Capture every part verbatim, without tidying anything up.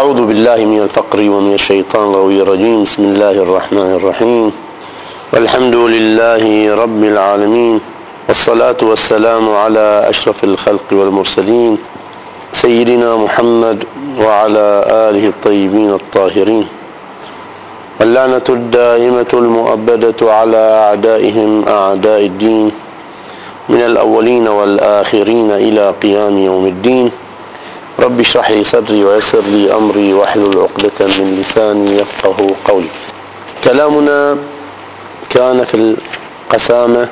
أعوذ بالله من الفقر ومن الشيطان اللغوي الرجيم. بسم الله الرحمن الرحيم، والحمد لله رب العالمين، والصلاة والسلام على أشرف الخلق والمرسلين سيدنا محمد وعلى آله الطيبين الطاهرين، واللعنة الدائمة المؤبدة على أعدائهم أعداء الدين من الأولين والآخرين إلى قيام يوم الدين. رب اشرح لي صدري ويسر لي أمري واحلل عقدة من لساني يفقه قولي. كلامنا كان في القسامة،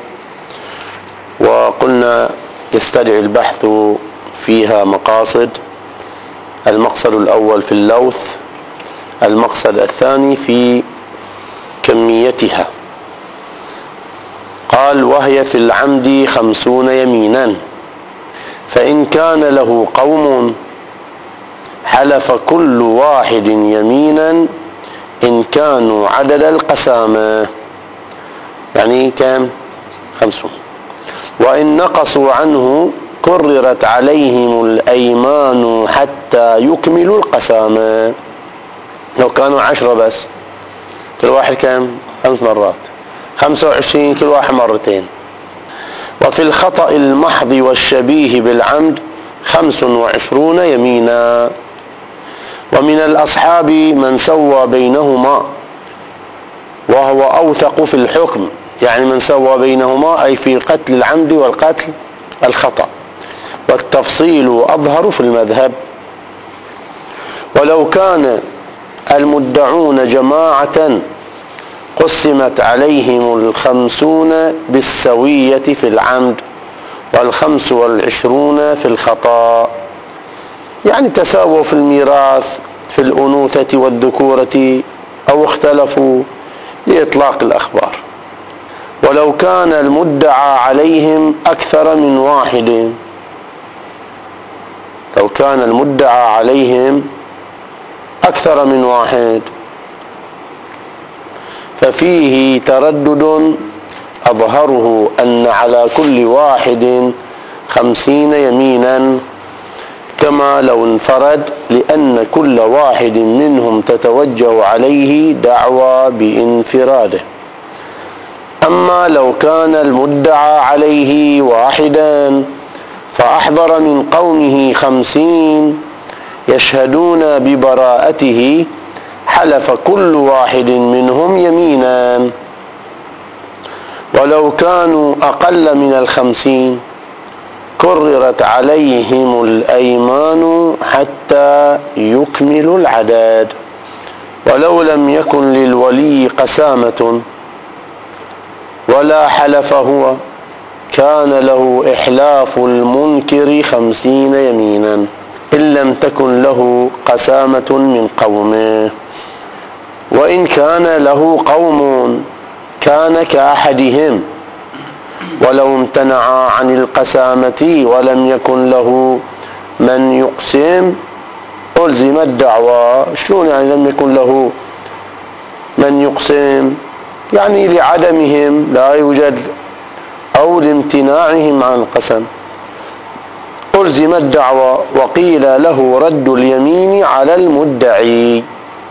وقلنا يستدعي البحث فيها مقاصد. المقصد الأول في اللوث، المقصد الثاني في كميتها. قال: وهي في العمد خمسون يمينا، فإن كان له قوم حلف كل واحد يمينا إن كانوا عدد القسامة، يعني كم؟ خمسون. وإن نقصوا عنه كررت عليهم الأيمان حتى يكملوا القسامة. لو كانوا عشرة بس كل واحد كم؟ خمس مرات، خمسة وعشرين كل واحد مرتين. وفي الخطأ المحض والشبيه بالعمد خمس وعشرون يمينا. ومن الأصحاب من سوى بينهما وهو أوثق في الحكم، يعني من سوى بينهما أي في قتل العمد والقتل الخطأ، والتفصيل أظهر في المذهب. ولو كان المدعون جماعة قسمت عليهم الخمسون بالسوية في العمد والخمس والعشرون في الخطأ، يعني تساووا في الميراث في الأنوثة والذكورة أو اختلفوا لإطلاق الأخبار. ولو كان المدعى عليهم أكثر من واحد، لو كان المدعى عليهم أكثر من واحد ففيه تردد، أظهره أن على كل واحد خمسين يمينا كما لو انفرد، لأن كل واحد منهم تتوجه عليه دعوى بانفراده. أما لو كان المدعى عليه واحدا فأحضر من قومه خمسين يشهدون ببراءته حلف كل واحد منهم يمينا. ولو كانوا أقل من الخمسين كررت عليهم الأيمان حتى يكملوا العدد. ولو لم يكن للولي قسامة ولا حلف هو كان له إحلاف المنكر خمسين يمينا إن لم تكن له قسامة من قومه. وإن كان له قوم كان كأحدهم، ولو امتنع عن القسامة ولم يكن له من يقسم ألزم الدعوى. شلون يعني لم يكن له من يقسم؟ يعني لعدمهم لا يوجد أو لامتناعهم عن القسم ألزم الدعوى. وقيل له رد اليمين على المدعي.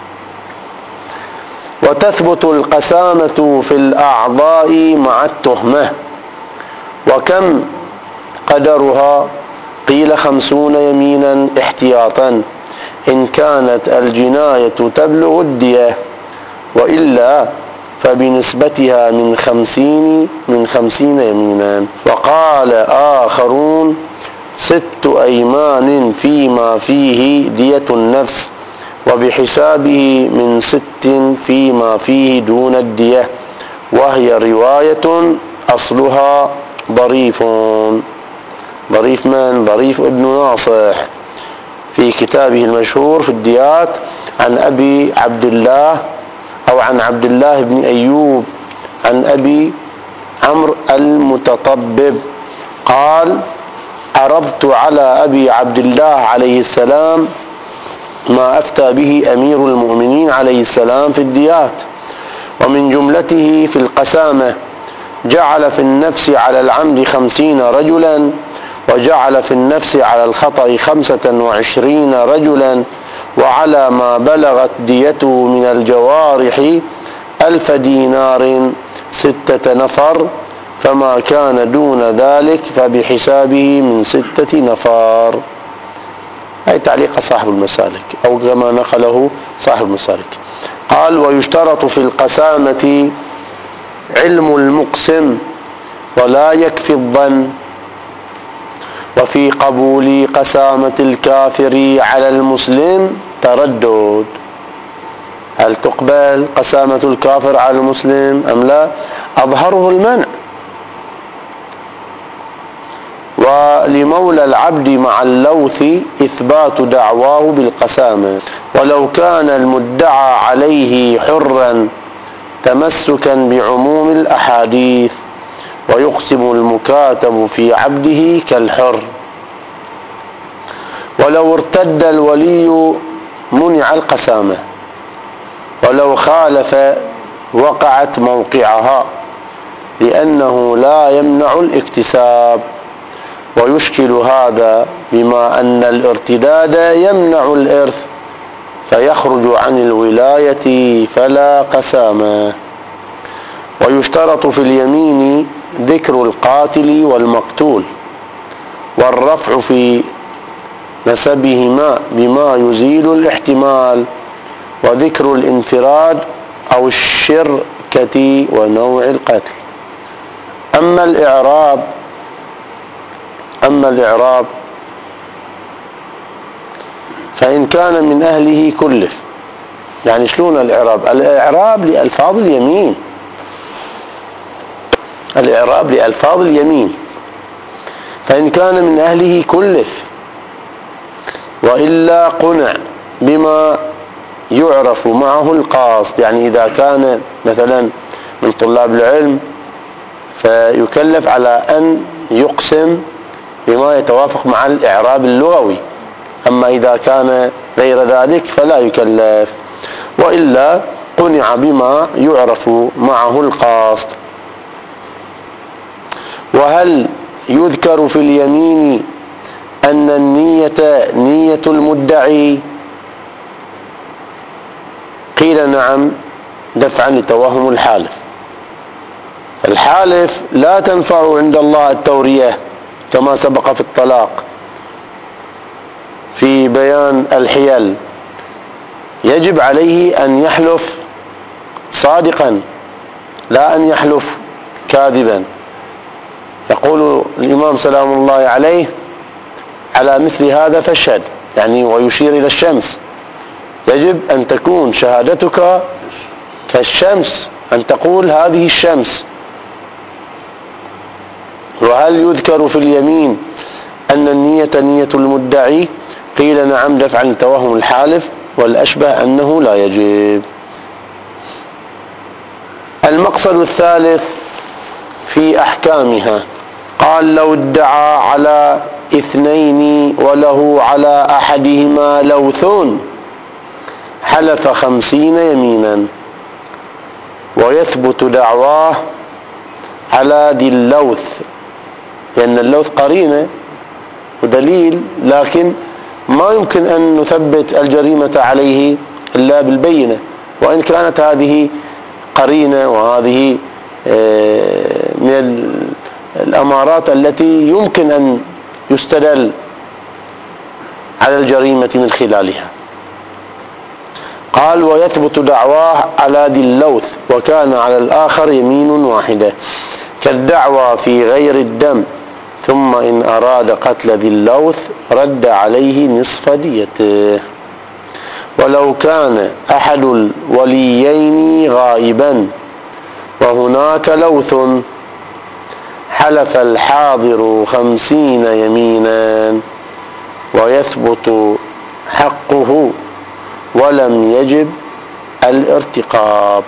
وتثبت القسامة في الأعضاء مع التهمة. وكم قدرها؟ قيل خمسون يمينا احتياطا إن كانت الجناية تبلغ الدية، وإلا فبنسبتها من خمسين من خمسين يمينا. وقال آخرون ست أيمان فيما فيه دية النفس، وبحسابه من ست فيما فيه دون الدية، وهي رواية أصلها ضريف. ضريف من؟ ضريف ابن ناصح في كتابه المشهور في الديات عن أبي عبد الله أو عن عبد الله بن أيوب عن أبي عمرو المتطبب قال: عرضت على أبي عبد الله عليه السلام ما أفتى به أمير المؤمنين عليه السلام في الديات، ومن جملته في القسامة جعل في النفس على العمد خمسين رجلا، وجعل في النفس على الخطأ خمسة وعشرين رجلا، وعلى ما بلغت ديته من الجوارح ألف دينار ستة نفر، فما كان دون ذلك فبحسابه من ستة نفر. هي تعليق صاحب المسالك أو كما نقله صاحب المسالك. قال: ويشترط في القسامة علم المقسم ولا يكفي الظن. وفي قبول قسامة الكافر على المسلم تردد، هل تقبل قسامة الكافر على المسلم أم لا؟ أظهره المنع. ولمولى العبد مع اللوث إثبات دعواه بالقسامة، ولو كان المدعى عليه حرا تمسكا بعموم الأحاديث، ويقسم المكاتب في عبده كالحر. ولو ارتد الولي منع القسامة، ولو خالف وقعت موقعها، لأنه لا يمنع الاكتساب. ويشكل هذا بما أن الارتداد يمنع الإرث فيخرج عن الولاية فلا قسامة. ويشترط في اليمين ذكر القاتل والمقتول، والرفع في نسبهما بما يزيل الاحتمال، وذكر الانفراد أو الشركة ونوع القتل. أما الإعراب أما الإعراب فإن كان من أهله كلف. يعني شلون الإعراب؟ الإعراب لألفاظ اليمين، الإعراب لألفاظ اليمين. فإن كان من أهله كلف، وإلا قنع بما يعرف معه القاصد. يعني إذا كان مثلا من طلاب العلم فيكلف على أن يقسم بما يتوافق مع الإعراب اللغوي، أما إذا كان غير ذلك فلا يكلف، وإلا قنع بما يعرف معه القاصد. وهل يذكر في اليمين أن النية نية المدعي؟ قيل نعم، دفعا لتوهم الحالف. الحالف لا تنفع عند الله التورية كما سبق في الطلاق في بيان الحيل. يجب عليه أن يحلف صادقا لا أن يحلف كاذبا. يقول الإمام سلام الله عليه: على مثل هذا فاشهد، يعني ويشير إلى الشمس. يجب أن تكون شهادتك كالشمس، أن تقول هذه الشمس. وهل يذكر في اليمين أن النية نية المدعي؟ قيل نعم، دفعا لتوهم الحالف، والأشبه أنه لا يجب. المقصد الثالث في أحكامها. قال: لو ادعى على اثنين وله على أحدهما لوث حلف خمسين يمينا، ويثبت دعواه على ذي اللوث، لأن اللوث قرينة ودليل، لكن ما يمكن أن نثبت الجريمة عليه إلا بالبينة، وإن كانت هذه قرينة وهذه من الأمارات التي يمكن أن يستدل على الجريمة من خلالها. قال: ويثبت دعواه على ذي اللوث، وكان على الآخر يمين واحدة، كالدعوى في غير الدم، ثم إن أراد قتل ذي اللوث رد عليه نصف ديته. ولو كان أحد الوليين غائبا وهناك لوث حلف الحاضر خمسين يمينا ويثبت حقه ولم يجب الارتقاب.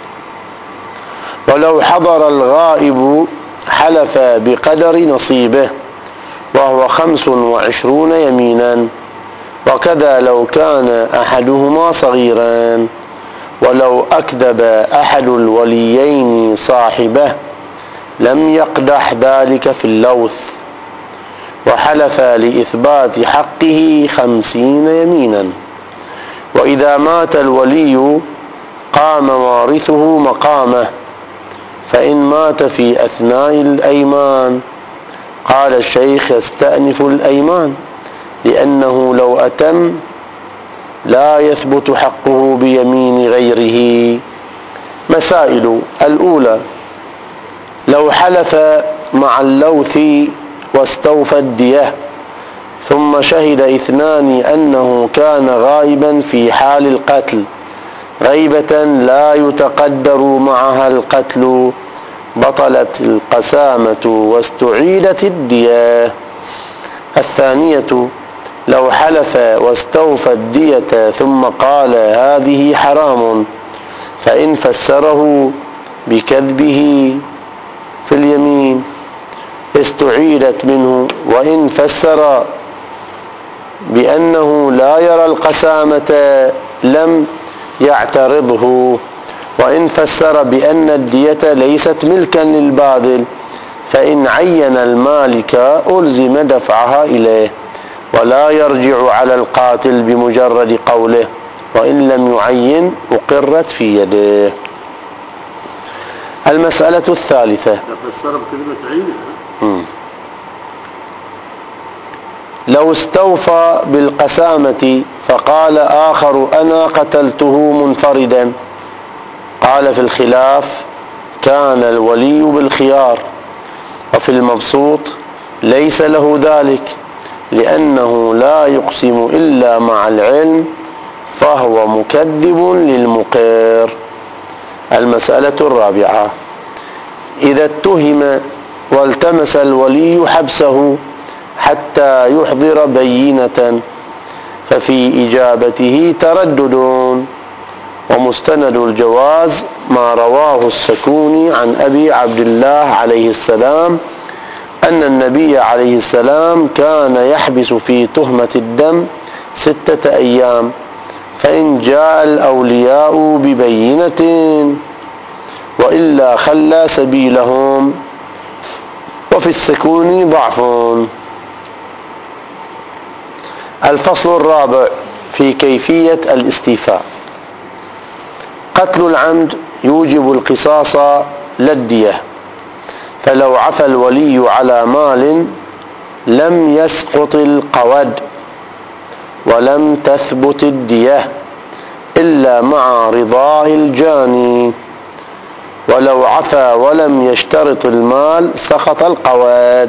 ولو حضر الغائب حلف بقدر نصيبه وهو خمس وعشرون يمينا، وكذا لو كان أحدهما صغيرا. ولو أكذب أحد الوليين صاحبه لم يقدح ذلك في اللوث، وحلف لإثبات حقه خمسين يمينا، وإذا مات الولي قام وارثه مقامه، فإن مات في أثناء الأيمان قال الشيخ يستأنف الأيمان، لأنه لو أتم لا يثبت حقه بيمين غيره. مسائل: الأولى: لو حلف مع اللوث واستوفى الدية ثم شهد اثنان أنه كان غائبا في حال القتل غيبة لا يتقدر معها القتل، بطلت القسامة واستعيدت الدية. الثانية: لو حلف واستوفى الدية ثم قال هذه حرام، فإن فسره بكذبه في اليمين استعيدت منه، وإن فسر بأنه لا يرى القسامة لم يعترضه، وإن فسر بأن الدية ليست ملكا للباذل فإن عين المالك ألزم دفعها إليه، ولا يرجع على القاتل بمجرد قوله، وإن لم يعين أقرت في يده. المسألة الثالثة: لو استوفى بالقسامة فقال آخر أنا قتلته منفردا، قال في الخلاف كان الولي بالخيار، وفي المبسوط ليس له ذلك لأنه لا يقسم إلا مع العلم فهو مكذب للمقر. المسألة الرابعة: إذا اتهم والتمس الولي حبسه حتى يحضر بينة ففي إجابته تردد، ومستند الجواز ما رواه السكوني عن أبي عبد الله عليه السلام أن النبي عليه السلام كان يحبس في تهمة الدم ستة أيام، فإن جاء الأولياء ببينة وإلا خلى سبيلهم، وفي السكون ضعف. الفصل الرابع في كيفية الاستيفاء: قتل العمد يوجب القصاص لا الدية، فلو عفى الولي على مال لم يسقط القود ولم تثبت الدية إلا مع رضاء الجاني، ولو عفى ولم يشترط المال سقط القود.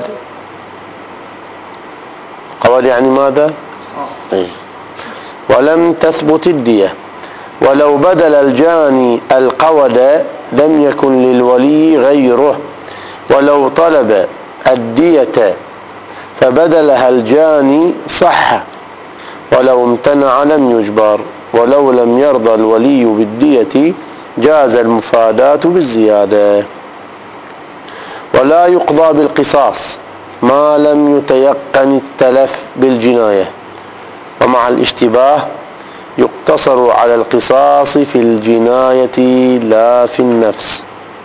قود يعني ماذا؟ أي. ولم تثبت الدية، ولو بدل الجاني القود لم يكن للولي غيره، ولو طلب الدية فبدلها الجاني صح، ولو امتنع لم يجبر، ولو لم يرضى الولي بالدية جاز المفاداة بالزيادة. ولا يقضى بالقصاص ما لم يتيقن التلف بالجناية، ومع الاشتباه يقتصر على القصاص في الجناية لا في النفس.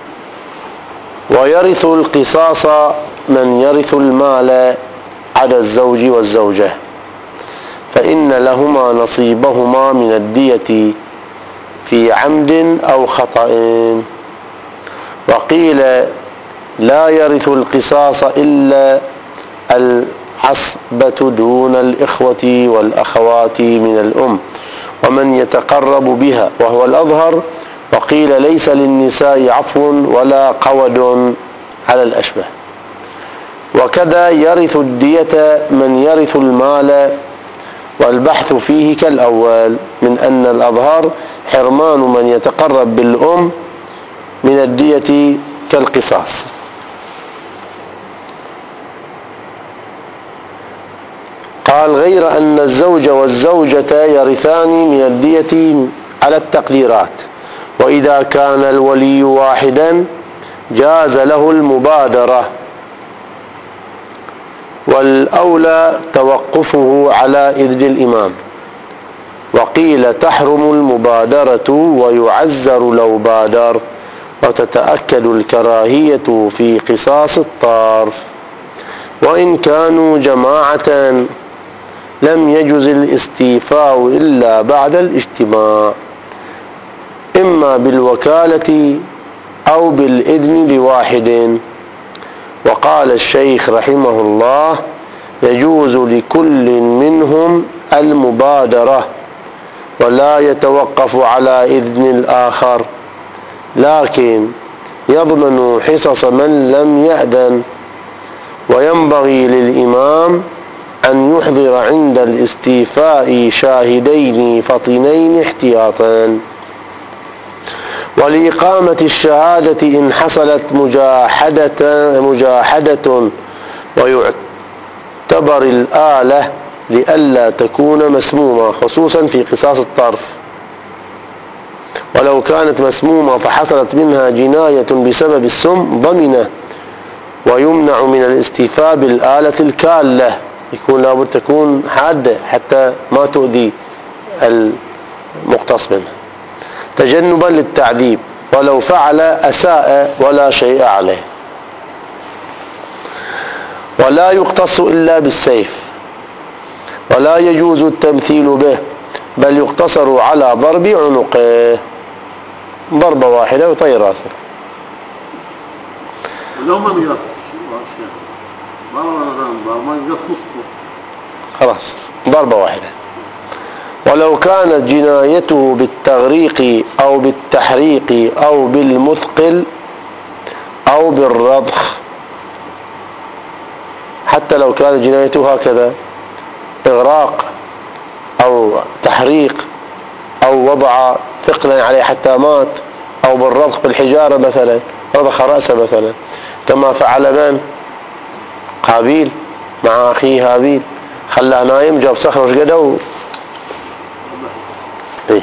ويرث القصاص من يرث المال عدا الزوج والزوجة، فإن لهما نصيبهما من الدية في عمد أو خطأ. وقيل لا يرث القصاص إلا العصبة دون الإخوة والأخوات من الأم ومن يتقرب بها، وهو الأظهر. وقيل ليس للنساء عفو ولا قود على الأشبه. وكذا يرث الدية من يرث المال، والبحث فيه كالأول، من أن الأظهر حرمان من يتقرب بالأم من الدية كالقصاص. قال غير أن الزوج والزوجة يرثان من الدية على التقديرات، وإذا كان الولي واحدا جاز له المبادرة، والأولى توقفه على إذن الإمام. وقيل تحرم المبادرة ويعزر لو بادر، وتتأكد الكراهية في قصاص الطرف. وإن كانوا جماعة لم يجز الاستيفاء إلا بعد الاجتماع، إما بالوكالة أو بالإذن لواحد. وقال الشيخ رحمه الله: يجوز لكل منهم المبادرة ولا يتوقف على إذن الآخر، لكن يضمن حصص من لم يأذن. وينبغي للإمام أن يحضر عند الاستيفاء شاهدين فطنين احتياطا. ولإقامة الشهادة إن حصلت مجاحدة, مجاحدة ويعتبر الآلة لئلا تكون مسمومة، خصوصا في قصاص الطرف. ولو كانت مسمومة فحصلت منها جناية بسبب السم ضمنه، ويمنع من الاستيفاء بالآلة الكالة، يكون لابد تكون حادة حتى ما تؤذي المقتص منها، تجنبا للتعذيب. ولو فعل أساء ولا شيء عليه. ولا يقتص إلا بالسيف، ولا يجوز التمثيل به، بل يقتصر على ضرب عنقه، ضربة واحدة وطير راسه. لو ما نقص ما نقص نصه خلاص ضربة واحدة. ولو كانت جنايته بالتغريق أو بالتحريق أو بالمثقل أو بالرضخ، حتى لو كانت جنايته هكذا إغراق أو تحريق أو وضع ثقلا عليه حتى مات، أو بالرضخ بالحجارة مثلا، رضخ رأسه مثلا، كما فعل من؟ قابيل مع أخيه هابيل، خلاه نايم جاب صخرة وشقده. إيه؟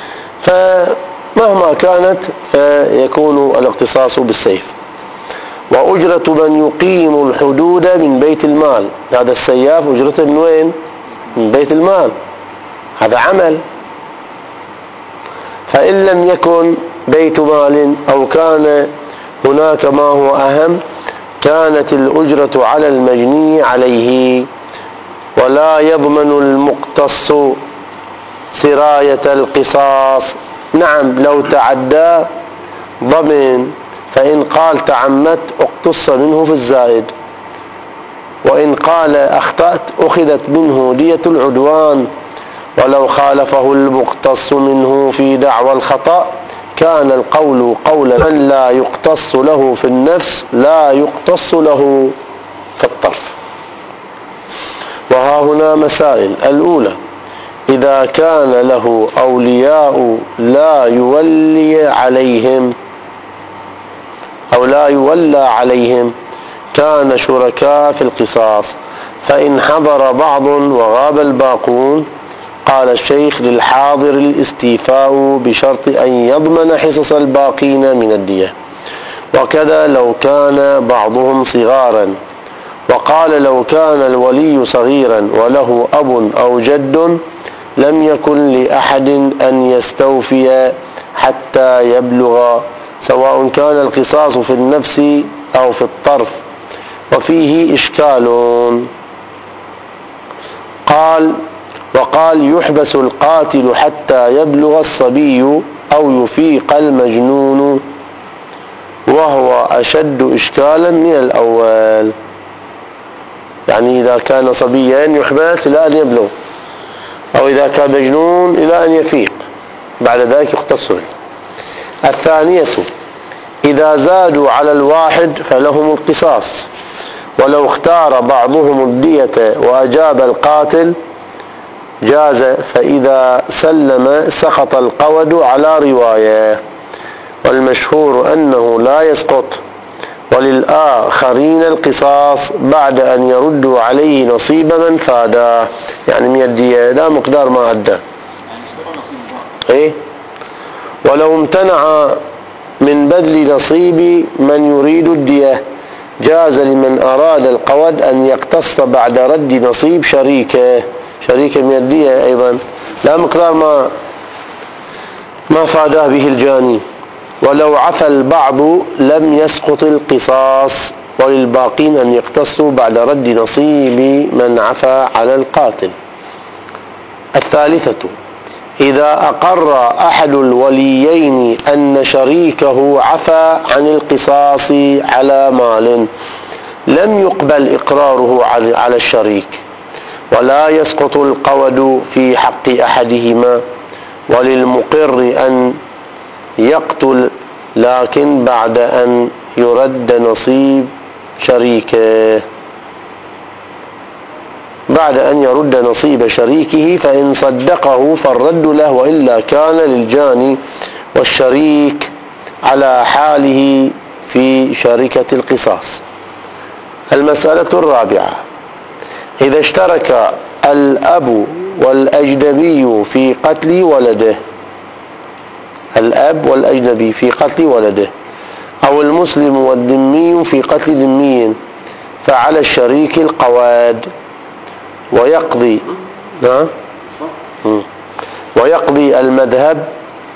فمهما كانت فيكون الاقتصاص بالسيف. وأجرة من يقيم الحدود من بيت المال، هذا السياف أجرته من وين؟ من بيت المال، هذا عمل. فإن لم يكن بيت مال أو كان هناك ما هو أهم، كانت الأجرة على المجني عليه. ولا يضمن المقتص سراية القصاص. نعم لو تعدى ضمن، فإن قال تعمدت اقتص منه في الزائد، وإن قال أخطأت أخذت منه دية العدوان. ولو خالفه المقتص منه في دعوى الخطأ كان القول قولا من لا يقتص له في النفس لا يقتص له في الطرف. وها هنا مسائل. الأولى: إذا كان له أولياء لا يولي عليهم أو لا يولى عليهم كان شركاء في القصاص، فإن حضر بعض وغاب الباقون قال الشيخ للحاضر الاستيفاء بشرط أن يضمن حصص الباقين من الدية. وكذا لو كان بعضهم صغارا. وقال لو كان الولي صغيرا وله أب أو جد لم يكن لأحد أن يستوفي حتى يبلغ، سواء كان القصاص في النفس أو في الطرف. وفيه إشكال. قال وقال يحبس القاتل حتى يبلغ الصبي أو يفيق المجنون، وهو أشد إشكالا من الأول. يعني إذا كان صبيا يحبس إلى أن يبلغ، أو إذا كان مجنون إلى أن يفيق، بعد ذلك يقتص منه. الثانية: إذا زادوا على الواحد فلهم القصاص، ولو اختار بعضهم الدية وأجاب القاتل جاز، فإذا سلم سقط القود على رواية، والمشهور أنه لا يسقط. وللآخرين القصاص بعد أن يردوا عليه نصيب من فاده، يعني من الدية لا مقدار ما أدى. إيه؟ ولو امتنع من بذل نصيب من يريد الدية جاز لمن أراد القود أن يقتص بعد رد نصيب شريكه، شريكه من الدية أيضا لا مقدار ما ما فاده به الجاني. ولو عفى البعض لم يسقط القصاص، وللباقين أن يقتصوا بعد رد نصيب من عفى على القاتل. الثالثة: إذا أقر أحد الوليين أن شريكه عفى عن القصاص على مال، لم يقبل إقراره على الشريك، ولا يسقط القود في حق أحدهما، وللمقر أن يقتل، لكن بعد أن يرد نصيب شريكه بعد أن يرد نصيب شريكه، فإن صدقه فالرد له، وإلا كان للجاني والشريك على حاله في شركة القصاص. المسألة الرابعة: إذا اشترك الأب والأجنبي في قتل ولده الأب والأجنبي في قتل ولده أو المسلم والذمي في قتل ذمي، فعلى الشريك القواد، ويقضي نعم ويقضي المذهب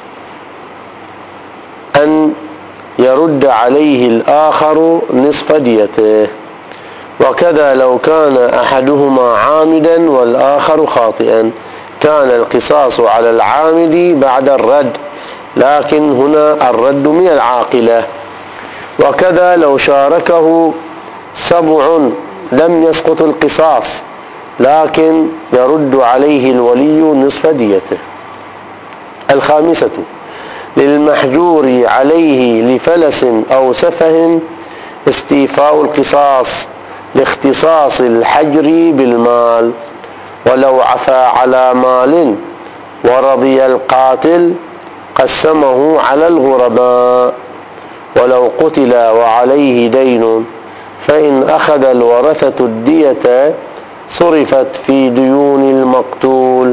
أن يرد عليه الآخر نصف ديته، وكذا لو كان أحدهما عامدا والآخر خاطئا كان القصاص على العامد بعد الرد، لكن هنا الرد من العاقلة. وكذا لو شاركه سبع لم يسقط القصاص، لكن يرد عليه الولي نصف ديته. الخامسة: للمحجور عليه لفلس أو سفه استيفاء القصاص لاختصاص الحجر بالمال، ولو عفى على مال ورضي القاتل قسمه على الغرباء، ولو قتل وعليه دين فإن أخذ الورثة الدية صرفت في ديون المقتول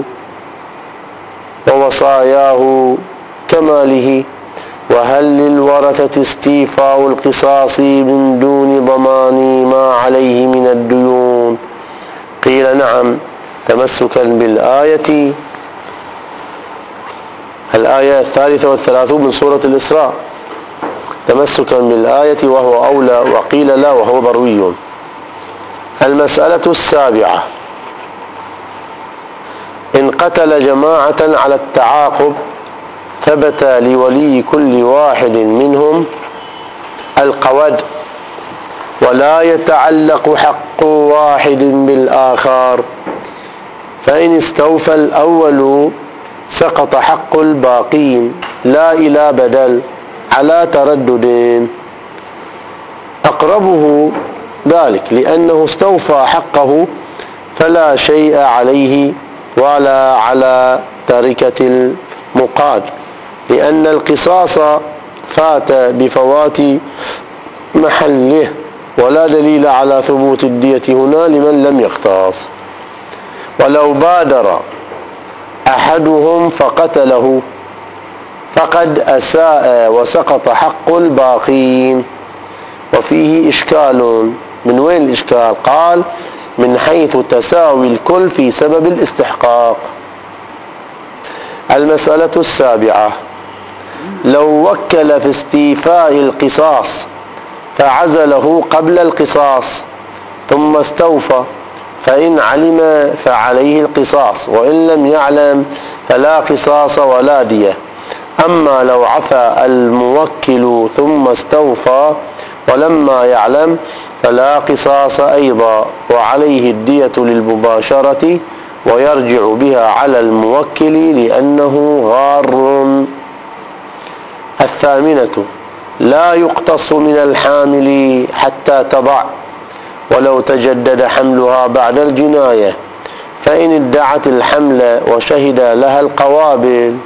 ووصاياه كماله. وهل للورثة استيفاء القصاص من دون ضمان ما عليه من الديون؟ قيل نعم، تمسكا بالآية الآية الثالثة والثلاثون من سورة الإسراء، تمسكا بالآية وهو أولى، وقيل لا وهو ضروري. المسألة السابعة: إن قتل جماعة على التعاقب ثبت لولي كل واحد منهم القود، ولا يتعلق حق واحد بالآخر، فإن استوفى الأول سقط حق الباقين لا إلى بدل على تردد. أقربه ذلك لأنه استوفى حقه فلا شيء عليه ولا على تركة المقاد، لأن القصاص فات بفوات محله، ولا دليل على ثبوت الدية هنا لمن لم يقتص. ولو بادر أحدهم فقتله فقد أساء وسقط حق الباقين. وفيه إشكال. من وين الإشكال؟ قال: من حيث تساوي الكل في سبب الاستحقاق. المسألة السابعة: لو وكل في استيفاء القصاص فعزله قبل القصاص ثم استوفى، فإن علم فعليه القصاص، وإن لم يعلم فلا قصاص ولا دية. أما لو عفى الموكل ثم استوفى ولما يعلم فلا قصاص أيضا، وعليه الدية للمباشرة، ويرجع بها على الموكل لأنه غار. الثامنة: لا يقتص من الحامل حتى تضع، ولو تجدد حملها بعد الجناية، فإن ادعت الحمل وشهد لها القوابل،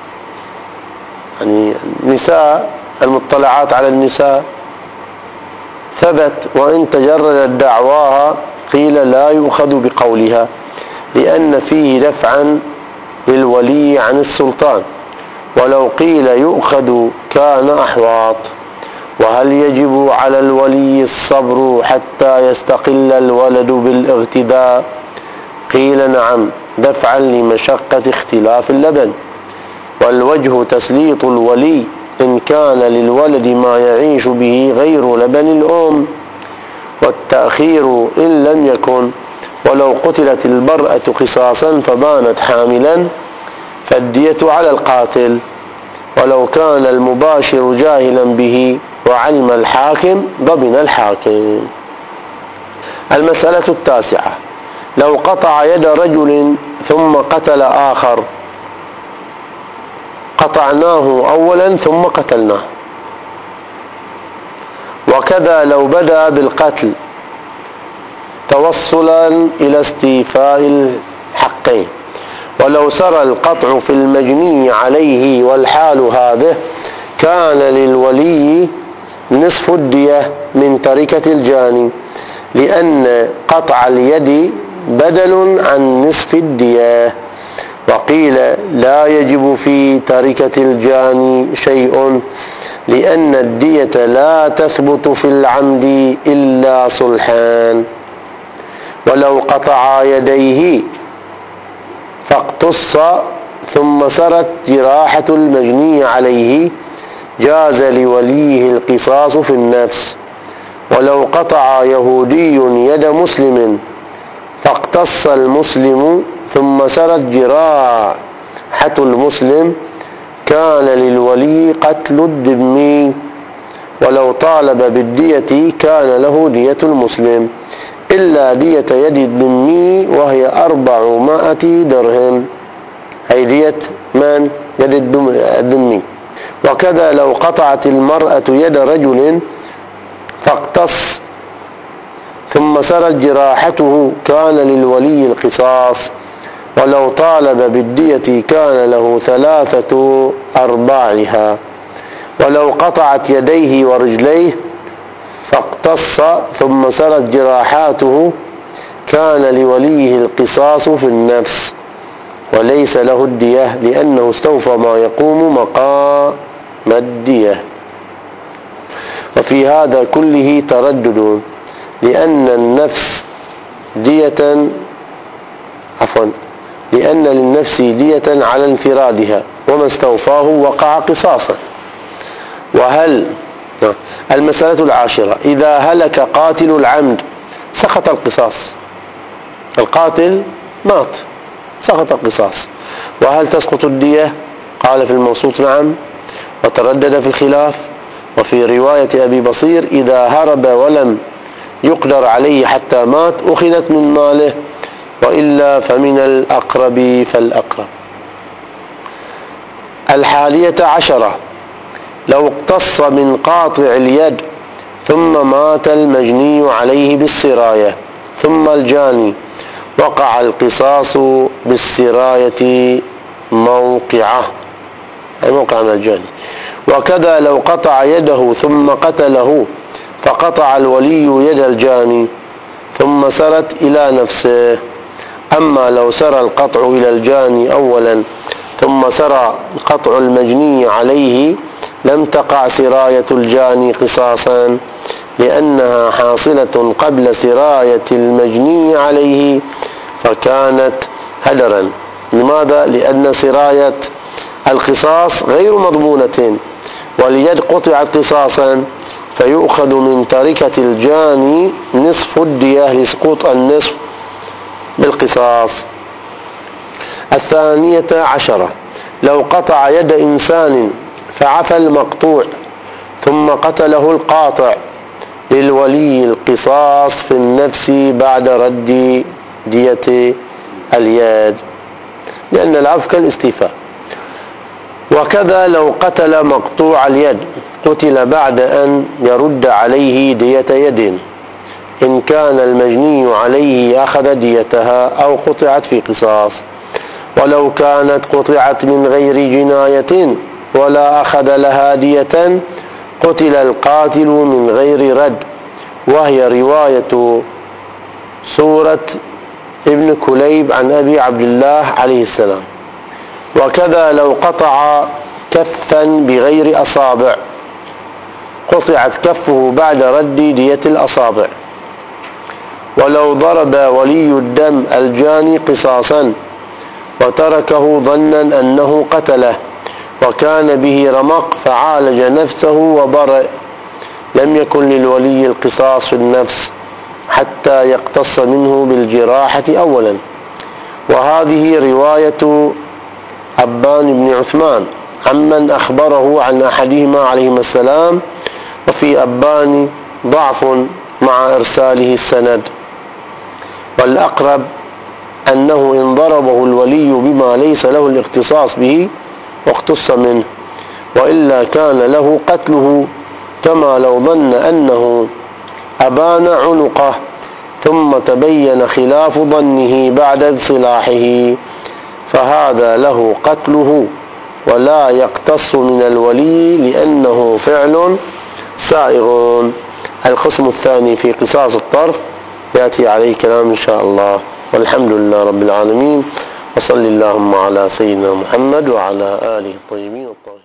يعني النساء المطلعات على النساء، ثبت وإن تجردت دعواها قيل لا يؤخذ بقولها، لأن فيه دفعا للولي عن السلطان، ولو قيل يؤخذ كان أحواط. وهل يجب على الولي الصبر حتى يستقل الولد بالاغتداء؟ قيل نعم، دفعا لمشقة اختلاف اللبن. والوجه تسليط الولي إن كان للولد ما يعيش به غير لبن الأم، والتأخير إن لم يكن، ولو قتلت المرأة قصاصا فبانت حاملا فالدية على القاتل، ولو كان المباشر جاهلا به وعلم الحاكم ضمن الحاكم. المسألة التاسعة: لو قطع يد رجل ثم قتل آخر قطعناه أولا ثم قتلناه. وكذا لو بدأ بالقتل توصلا إلى استيفاء الحقين. ولو سرى القطع في المجني عليه والحال هذه كان للولي نصف الدية من تركة الجاني، لأن قطع اليد بدل عن نصف الدية. وقيل لا يجب في تركة الجاني شيء، لأن الدية لا تثبت في العمد إلا صلحان. ولو قطع يديه فاقتص ثم سرت جراحة المجني عليه جاز لوليه القصاص في النفس. ولو قطع يهودي يد مسلم فاقتص المسلم ثم سرت جراحة المسلم كان للولي قتل الذمي. ولو طالب بالدية كان له دية المسلم إلا دية يد الذمي وهي أربعمائة درهم، أي دية من؟ يد الذمي. وكذا لو قطعت المرأة يد رجل فاقتص ثم سرت جراحته كان للولي القصاص. ولو طالب بالدية كان له ثلاثة أرباعها. ولو قطعت يديه ورجليه فاقتص ثم سرت جراحاته كان لوليه القصاص في النفس وليس له الدية، لأنه استوفى ما يقوم مقام الدية. وفي هذا كله تردد، لأن النفس دية عفوا لأن للنفس دية على انفرادها، وما استوفاه وقع قصاصا. وهل المسألة العاشرة: إذا هلك قاتل العمد سقط القصاص. القاتل مات سقط القصاص. وهل تسقط الدية؟ قال في الموسوط نعم، وتردد في الخلاف. وفي رواية أبي بصير: إذا هرب ولم يقدر عليه حتى مات أخذت من ماله، وإلا فمن الأقرب فالأقرب. الحادية عشرة: لو اقتص من قاطع اليد ثم مات المجني عليه بالسراية ثم الجاني وقع القصاص بالسراية موقعه، أي موقع من الجاني. وكذا لو قطع يده ثم قتله فقطع الولي يد الجاني ثم سرت إلى نفسه. أما لو سرى القطع إلى الجاني أولا ثم سرى قطع المجني عليه لم تقع سراية الجاني قصاصا، لأنها حاصلة قبل سراية المجني عليه فكانت هدرا. لماذا؟ لأن سراية القصاص غير مضمونة، واليد قطعت قصاصا فيؤخذ من تركة الجاني نصف الدية لسقوط النصف بالقصاص. الثانية عشرة: لو قطع يد إنسان فعفى المقطوع ثم قتله القاطع للولي القصاص في النفس بعد رد دية اليد، لأن العفو كالاستيفاء. وكذا لو قتل مقطوع اليد قتل بعد أن يرد عليه دية يد، إن كان المجني عليه أخذ ديتها أو قطعت في قصاص. ولو كانت قطعت من غير جناية ولا أخذ لها دية قتل القاتل من غير رد، وهي رواية سورة ابن كليب عن أبي عبد الله عليه السلام. وكذا لو قطع كفا بغير أصابع قطعت كفه بعد رد دية الأصابع. ولو ضرب ولي الدم الجاني قصاصا وتركه ظنا أنه قتله وكان به رمق فعالج نفسه وبرئ لم يكن للولي القصاص في النفس حتى يقتص منه بالجراحة أولا. وهذه رواية أبان بن عثمان عمن أخبره عن أحدهما عليهما السلام، وفي أبان ضعف مع إرساله السند. والأقرب أنه إن ضربه الولي بما ليس له الاختصاص به واقتص منه، وإلا كان له قتله، كما لو ظن أنه أبان عنقه ثم تبين خلاف ظنه بعد انصلاحه، فهذا له قتله ولا يقتص من الولي لأنه فعل سائغ. القسم الثاني في قصاص الطرف يأتي عليه كلام إن شاء الله، والحمد لله رب العالمين، وصل اللهم على سيدنا محمد وعلى آله الطيبين الطاهرين.